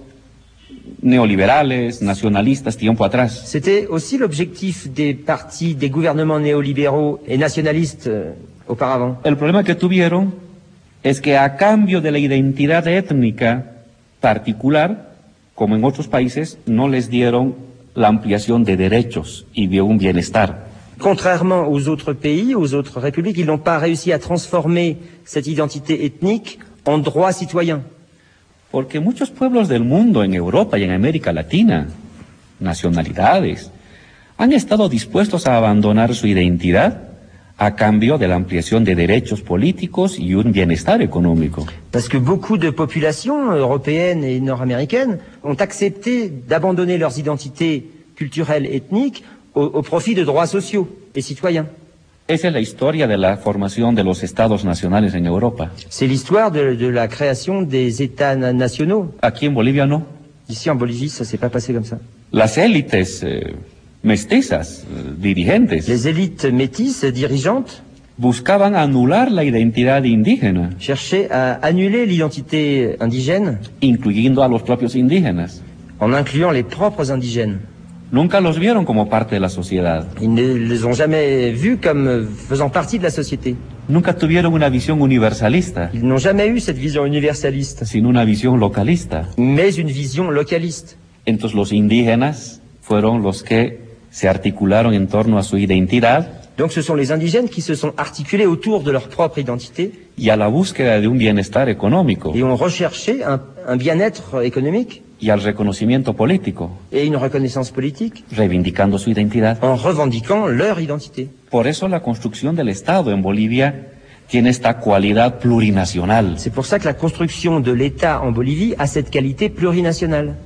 néoliberales, nacionalistas, tiempo atrás.
C'était aussi l'objectif des partis, des gouvernements néolibéraux et nationalistes euh, auparavant.
El problema que tuvieron es que a cambio de la identidad étnica particular, como en otros países, no les dieron la ampliación de derechos y de un bienestar.
Contrairement aux autres pays, aux autres républiques, ils n'ont pas réussi à transformer cette identité ethnique en droit citoyen.
Porque muchos pueblos del mundo, en Europa y en América Latina, nacionalidades, han estado dispuestos a abandonar su identidad a cambio de la ampliación de derechos políticos y un bienestar económico.
Parce que beaucoup de populations européennes et nord-américaines ont accepté d'abandonner leurs identités culturelles ethniques au, au profit de droits sociaux et citoyens.
Esa es la historia de la formación de los estados nacionales en Europa.
C'est l'histoire de, de la création des États nationaux.
Aquí en Bolivia no.
Ici en Bolivie, ça s'est pas passé comme ça.
Las élites eh, mestizas, eh, dirigentes,
Les élites métisses dirigeantes
buscaban anular la identidad indígena,
cherchaient à annuler l'identité indigène,
incluyendo a los propios indígenas.
en incluant les propres indigènes.
Nunca los vieron como parte de la sociedad.
Ils ne les ont jamais vus comme faisant partie de la société.
Nunca tuvieron una visión universalista,
Ils n'ont jamais eu cette vision universaliste,
sino una visión localista.
mais une vision localiste.
Entonces los indígenas fueron los que se articularon en torno a su identidad
Donc ce sont les indigènes qui se sont articulés autour de leur propre identité
y a la búsqueda de un bienestar económico
et ont recherché un, un bien-être économique
y al reconocimiento político,
et une reconnaissance politique
reivindicando su identidad.
en revendiquant leur identité.
Por eso la construcción del Estado en Bolivia tiene esta cualidad plurinacional.
C'est pour ça que la construction de l'État en Bolivie a cette qualité plurinationale.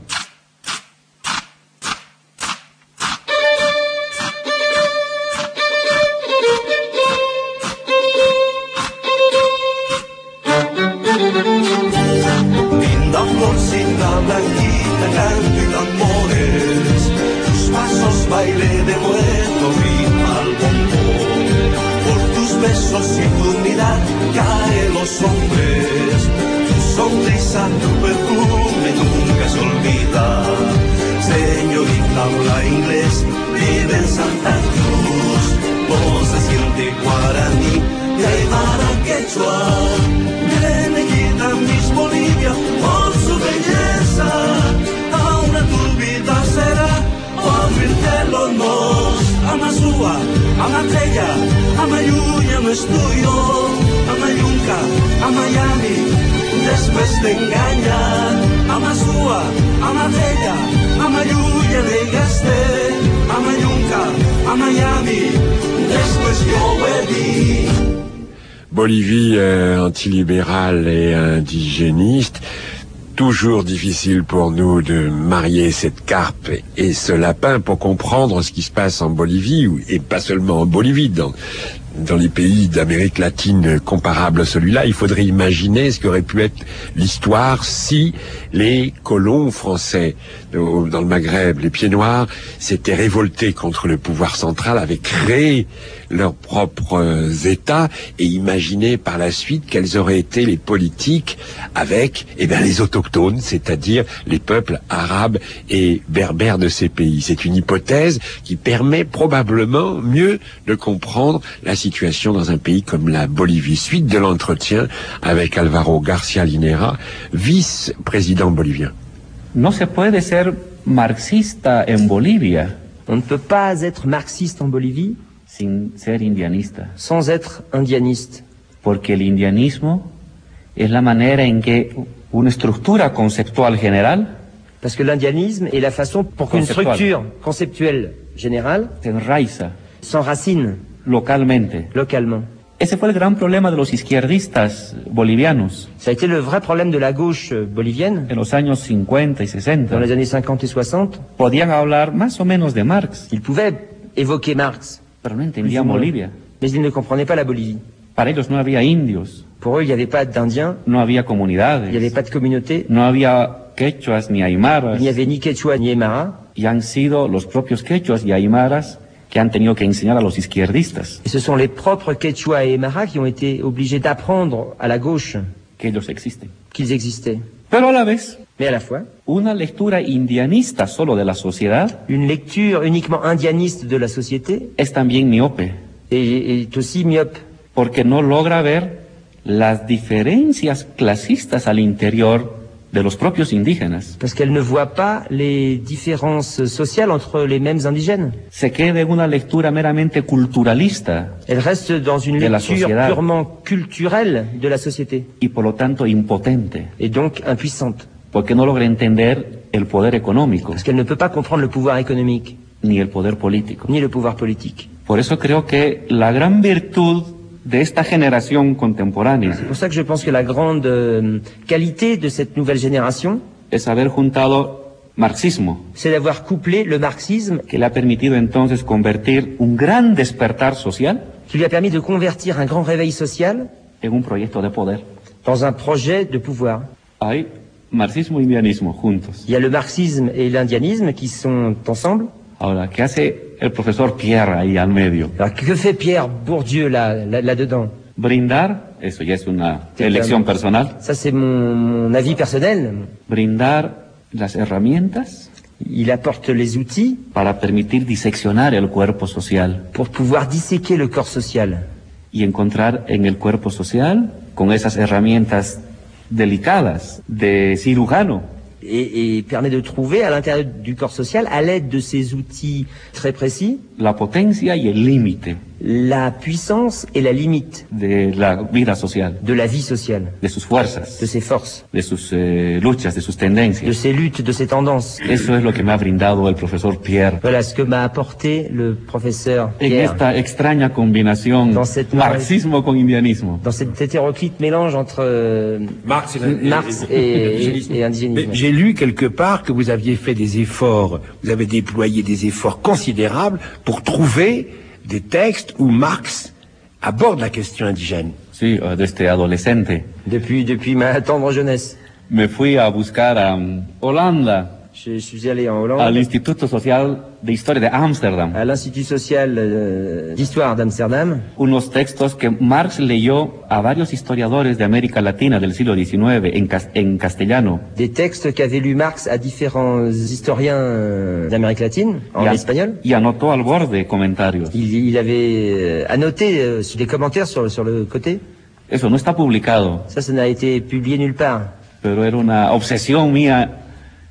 Linda florcita blanquita, canto y tambores, tus pasos baile de muerto, ritmo al bombón. Por tus besos y tu mirada caen los hombres, tu sonrisa, tu perfume nunca se olvida. Señorita habla inglés, vive en Santa Cruz, voz se siente guaraní, de aymara quechua. Benedita Miss Bolivia por su belleza, ahora tu vida será abrirte los nos. Amasúa, Amatella, Amayuya no es tuyo, Amayunca, Amayami, después te engañan. Amasúa, Amatella, Amayuya llegaste, Amayunca, Amayami, después yo volví.
Bolivie euh, antilibérale et indigéniste. Toujours difficile pour nous de marier cette carpe et ce lapin pour comprendre ce qui se passe en Bolivie, et pas seulement en Bolivie, dans, dans les pays d'Amérique latine comparables à celui-là. Il faudrait imaginer ce qu'aurait pu être l'histoire si les colons français dans le Maghreb, les pieds noirs, s'étaient révoltés contre le pouvoir central, avaient créé leurs propres États et imaginer par la suite quelles auraient été les politiques avec eh bien, les autochtones, c'est-à-dire les peuples arabes et berbères de ces pays. C'est une hypothèse qui permet probablement mieux de comprendre la situation dans un pays comme la Bolivie. Suite de l'entretien avec Alvaro García Linera, vice-président bolivien.
No se puede ser marxista en Bolivia
On ne peut pas être marxiste en Bolivie
sin ser indianista,
sans être indianiste.
porque el indianismo es la manera en que una estructura conceptual general
Parce que l'indianisme est la façon pour qu'une
Conceptual.
structure conceptuelle générale
se enraiza
s'enracine
localmente.
localement.
Ese fue el gran problema de los izquierdistas bolivianos
Ça a été le vrai problème de la gauche bolivienne
en los años cincuenta y
dans
sesenta.
les années cinquante et soixante.
Podían hablar más o menos de Marx,
Ils pouvaient évoquer Marx,
pero no
plus
entendían
ou moins,
Bolivia.
mais ils ne comprenaient pas la Bolivie.
Para ellos no había indios,
Pour eux, il n'y avait pas d'Indiens,
no había
il n'y avait
comunidades,
pas de communauté,
no había quechuas ni aymaras.
Il n'y avait ni quechua ni aymara.
Y han sido los propios quechuas y aymaras que han tenido que enseñar a los izquierdistas.
Et ce sont les propres quechua et aymara qui ont été obligés d'apprendre à la gauche
que ellos existen.
Qu'ils existaient.
Pero a la vez,
mais à la fois,
una lectura indianista solo de la sociedad,
une lecture uniquement indianiste de la société,
es también miope.
Et est aussi myope.
Porque no logra ver las diferencias clasistas al interior de los propios indígenas.
Parce qu'elle ne voit pas les différences sociales entre les mêmes indigènes.
Se queda en una lectura meramente culturalista.
Elle reste dans une lecture purement culturelle de la société.
Y por lo tanto impotente.
Et donc impuissante.
Porque no logra entender el poder económico.
Parce qu'elle ne peut pas comprendre le pouvoir économique.
Ni el poder político.
Ni le pouvoir politique.
Por eso creo que la gran virtud de esta generación contemporánea.
C'est pour ça que je pense que la grande euh, qualité de cette nouvelle génération
es haber juntado marxismo.
C'est d'avoir couplé le marxisme
que le ha permitido entonces convertir un gran despertar social
qui lui a permis de convertir un grand réveil social
en un proyecto de poder.
Dans un projet de pouvoir.
Hay marxismo y indianismo juntos.
Il y a le marxisme et l'indianisme qui sont ensemble.
Ahora, ¿qué hace el profesor Pierre ahí al medio?
Alors, que fait Pierre Bourdieu là, là, là-dedans?
Brindar, eso ya es una elección personal.
Ça, c'est mon, mon avis personnel.
Brindar las herramientas.
Il apporte les outils.
Para permitir diseccionar el cuerpo social.
Pour pouvoir disséquer le corps social.
Y encontrar en el cuerpo social, con esas herramientas delicadas de cirujano.
Et, et permet de trouver à l'intérieur du corps social, à l'aide de ces outils très précis,
la potencia y el límite,
la puissance et la limite
de la vida social,
de la vie sociale,
de sus fuerzas,
de ses forces,
de sus eh, luchas, de sus tendencias,
de ses luttes, de ses tendances.
Eso es lo que me ha brindado el profesor Pierre.
Voilà ce que m'a apporté le professeur
en
Pierre.
Esta extraña combinación
dans cette
marxismo con indianismo.
Dans cet hétéroclite mélange entre euh,
Marx et,
Marx et, et, et, et indianisme.
J'ai lu quelque part que vous aviez fait des efforts, vous avez déployé des efforts considérables pour trouver des textes où Marx aborde la question indigène.
Sí, desde adolescente.
Depuis, depuis ma tendre jeunesse.
Me fui a buscar a um, Holanda.
Je, je suis allé en Hollande.
Al Instituto Social de Historia de Ámsterdam.
À l'Institut Social euh, d'Histoire d'Amsterdam.
Unos textos que Marx leyó a varios historiadores de América Latina del siglo diecinueve en, cas en castellano.
Des textes qu'avait lu Marx à différents historiens euh, d'Amérique latine, en
y
espagnol.
Y anotó al borde comentarios.
Il, il avait euh, annoté euh, des commentaires sur, sur le côté.
Eso no está publicado.
Ça, ça n'a été publié nulle part.
Pero era una obsesión mía.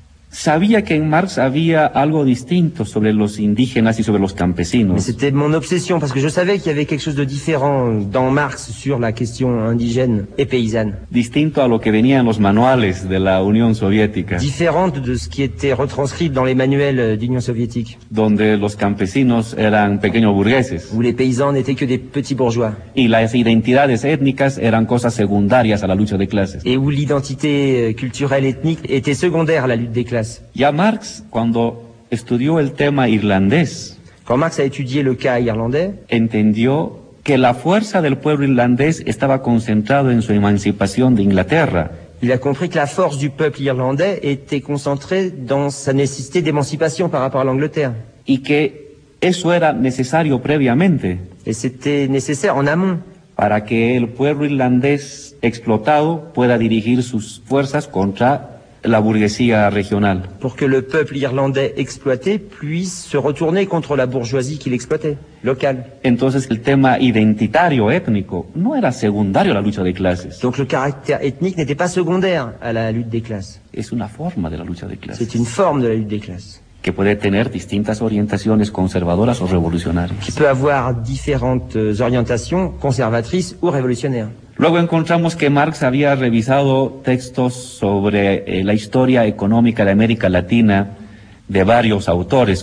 Sabía que en Marx había algo distinto sobre los indígenas y sobre los campesinos.
Mais c'était mon obsession, parce que je savais qu'il y avait quelque chose de différent dans Marx sur la question indigène et paysanne.
Distinto a lo que venía en los manuales de la Unión Soviética.
Différente de ce qui était retranscrit dans les manuels d'Union soviétique.
Donde los campesinos eran pequeños burgueses.
Où les paysans n'étaient que des petits bourgeois.
Y las identidades étnicas eran cosas secundarias a la lucha de clases.
Et où l'identité culturelle ethnique était secondaire à la lutte des classes.
Ya Marx, cuando estudió el tema irlandés,
quand Marx a étudié le cas irlandais,
entendió que la fuerza del pueblo irlandés estaba concentrado en su emancipación de Inglaterra.
Il a compris que la force du peuple irlandais était concentrée dans sa nécessité d'émancipation par rapport à l'Angleterre.
Y que eso era necesario previamente.
Et c'était nécessaire en amont.
Para que el pueblo irlandés explotado pueda dirigir sus fuerzas contra la burguesía regional.
Pour que le peuple irlandais exploité puisse se retourner contre la bourgeoisie qu'il exploitait, locale.
Entonces el tema identitario, étnico, no era secundario a la lucha de clases.
Donc le caractère ethnique n'était pas secondaire à la lutte des classes.
Es una forma de la lucha de clases.
C'est une forme de la lutte des classes.
Que puede tener distintas orientaciones conservadoras o revolucionarias.
Qui peut avoir différentes orientations conservatrices ou révolutionnaires.
Luego encontramos que Marx había revisado textos sobre eh, la historia económica de América Latina de varios autores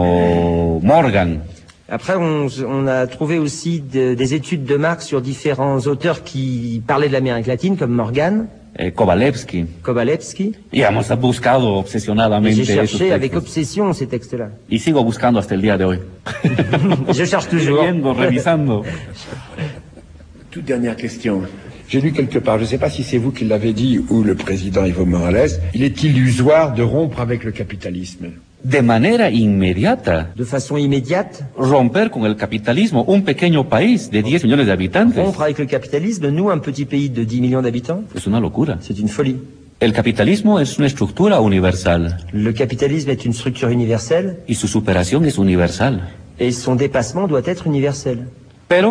como Morgan.
Après, on, on a trouvé aussi de, des études de Marx sur différents auteurs qui parlaient de l'Amérique latine, comme Morgan.
Eh, Kovalevsky.
Kovalevsky.
Y hemos buscado obsesionadamente.
J'ai cherché avec obsession ces textes-là.
Y sigo buscando hasta el día de hoy.
Je cherche toujours.
Leyendo, revisando.
Toute dernière question. J'ai lu quelque part, je ne sais pas si c'est vous qui l'avez dit ou le président Evo Morales, il est illusoire de rompre avec le capitalisme.
De manera inmediata.
De façon immédiate.
Romper con el capitalismo, un pequeño país de diez millones de habitantes.
Rompre avec le capitalisme, nous, un petit pays de dix millions d'habitants.
Es una locura.
C'est une folie.
El capitalismo es una estructura universal.
Le capitalisme est une structure universelle.
Y su superación es universal.
Et son dépassement doit être universel.
Pero,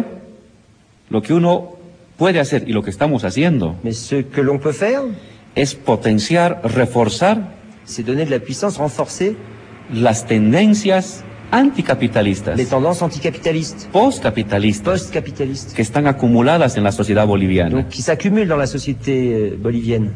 lo que uno puede hacer y lo que estamos haciendo.
Mais ce que l'on peut faire.
Es potenciar, reforzar.
C'est donner de la puissance, renforcer.
Las tendencias anticapitalistas,
les tendances anticapitalistes,
postcapitalistas,
postcapitalistes,
que están acumuladas en la sociedad boliviana,
donc qui s'accumulent dans la société bolivienne.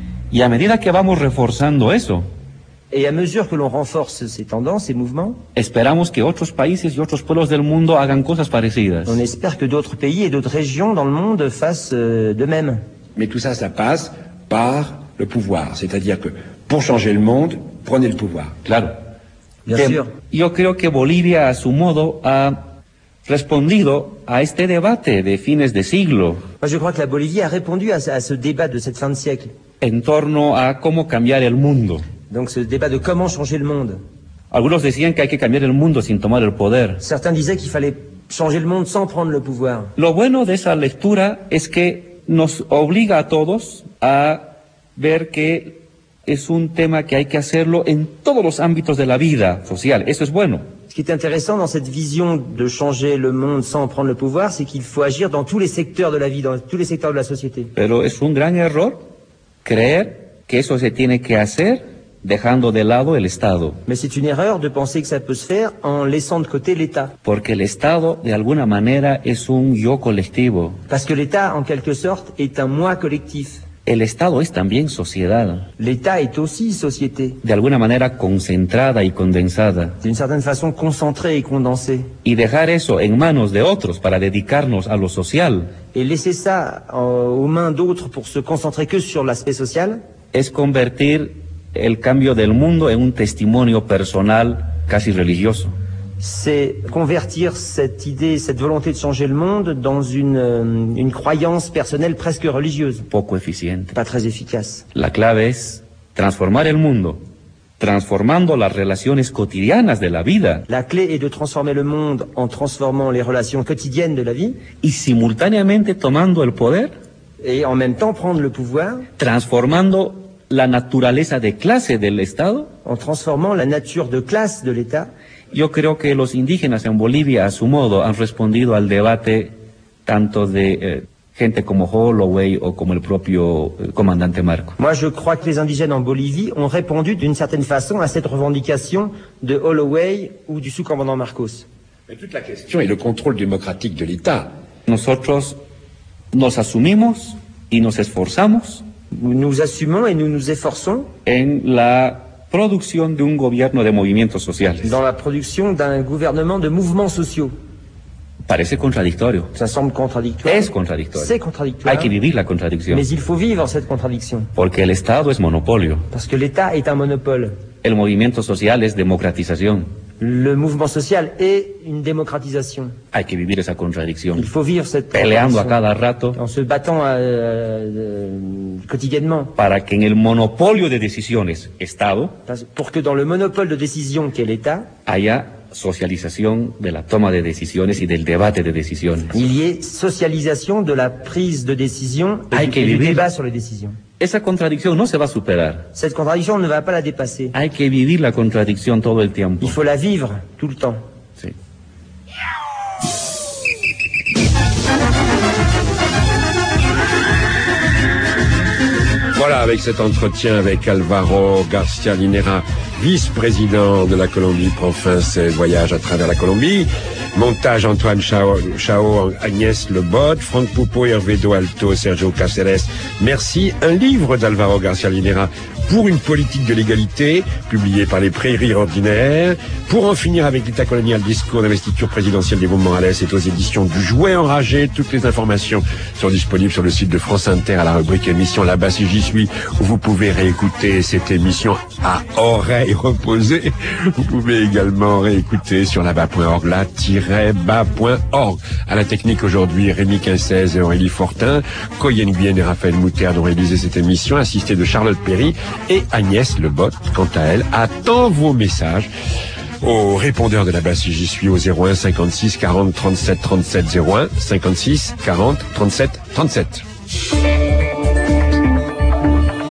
Y a medida que vamos reforzando eso,
et à mesure que l'on renforce ces tendances, ces mouvements,
esperamos que otros países y otros pueblos del mundo hagan cosas parecidas.
On espère que d'autres pays et d'autres régions dans le monde fassent euh, de même.
Mais tout ça, ça passe par le pouvoir, c'est-à-dire que pour changer le monde, prenez le pouvoir.
Claro.
Bien
que,
sûr.
Yo creo que Bolivia, a su modo, ha respondido a este debate de fines de siglo.
Moi, je crois que la Bolivie a répondu à, à ce débat de cette fin de siècle.
En torno a cómo cambiar el mundo.
Donc, ce débat de comment changer le monde.
Algunos decían que hay que cambiar el mundo sin tomar el poder.
Certains disaient qu'il fallait changer le monde sans prendre le pouvoir.
Lo bueno de esa lectura es que nos obliga a todos a ver que es un tema que hay que hacerlo en todos los ámbitos de la vida social. Eso es bueno.
Ce qui est intéressant dans cette vision de changer le monde sans prendre le pouvoir, c'est qu'il faut agir dans tous les secteurs de la vie, dans tous les secteurs de la société.
Pero es un gran error creer que eso se tiene que hacer dejando de lado el Estado.
Mais c'est une erreur de penser que ça peut se faire en laissant de côté l'État.
Porque el Estado, de alguna manera, es un yo colectivo.
Parce que l'État, en quelque sorte, est un moi collectif.
El Estado es también sociedad.
L'État est aussi société.
De alguna manera concentrada y condensada.
D'une certaine façon concentrée et condensée.
Y dejar eso en manos de otros para dedicarnos a lo social.
Et laisser ça en, aux mains d'autres pour se concentrer que sur l'aspect social.
Es convertir el cambio del mundo en un testimonio personal casi religioso.
C'est convertir cette idée, cette volonté de changer le monde dans une, une croyance personnelle presque religieuse.
Poco eficiente.
Pas très efficace.
La clave es transformar el mundo, transformando las relaciones cotidianas de la vida.
La clé est de transformer le monde en transformant les relations quotidiennes de la vie.
Y simultáneamente tomando el poder.
Et en même temps prendre le pouvoir.
Transformando la naturaleza de clase del Estado.
En transformant la nature de classe de l'État.
Yo creo que los indígenas en Bolivia, a su modo, han respondido al debate tanto de eh, gente como Holloway o como el propio eh, comandante Marco.
Moi, je crois que les indigènes en Bolivie ont répondu d'une certaine façon à cette revendication de Holloway ou du sous-commandant Marcos.
Mais toute la question est le contrôle démocratique de l'État.
Nosotros nos asumimos y nos esforzamos.
Nous assumons et nous nous efforçons.
En la producción de un gobierno de movimientos sociales.
Dans la production d'un gouvernement de mouvements sociaux.
Parece contradictorio.
Ça semble contradictoire.
Es contradictorio.
C'est contradictoire.
Hay que vivir la contradicción.
Mais il faut vivre cette contradiction.
Porque el Estado es monopolio.
Parce que l'État est un monopole.
El movimiento social es democratización.
Le mouvement social est une démocratisation.
Hay que vivir esa contradicción.
Il faut vivre cette
Peleando a cada rato.
En se battant euh, euh, quotidiennement.
Para que en el monopolio de decisiones, Estado.
Pour que dans le monopole de décision qu'est l'État.
Haya socialización de la toma de decisiones y del debate de decisiones.
Il y ait socialisation de la prise de décision et,
Hay
du,
que
et du
vivir.
débat sur les décisions.
Esa contradicción no se va a superar.
Cette contradiction, on ne va pas la dépasser.
Hay que vivir la contradicción todo el tiempo.
Il faut la vivre tout le temps.
Sí.
Voilà, avec cet entretien avec Alvaro Garcia Linera, vice-président de la Colombie, prend fin ses voyages à travers la Colombie. Montage Antoine Chao, Chao Agnès Lebot, Franck Poupeau, Hervé Doalto, Sergio Cáceres. Merci. Un livre d'Alvaro Garcia Linera pour une politique de l'égalité, publié par les Prairies Ordinaires. Pour en finir avec l'État colonial, discours d'investiture présidentielle d'Evo Morales, est aux éditions du Jouet Enragé. Toutes les informations sont disponibles sur le site de France Inter à la rubrique émission Là-bas si j'y suis, où vous pouvez réécouter cette émission à oreilles reposées. Vous pouvez également réécouter sur là-bas point org, là-bas point org. À la technique aujourd'hui, Rémi Quincès et Aurélie Fortin, Coyenne Guyenne et Raphaël Moutarde ont réalisé cette émission, assisté de Charlotte Perry, et Agnès Lebot, quant à elle, attend vos messages au répondeur de là-bas si j'y suis au zéro un cinquante-six quarante trente-sept trente-sept zéro un cinquante-six quarante trente-sept trente-sept.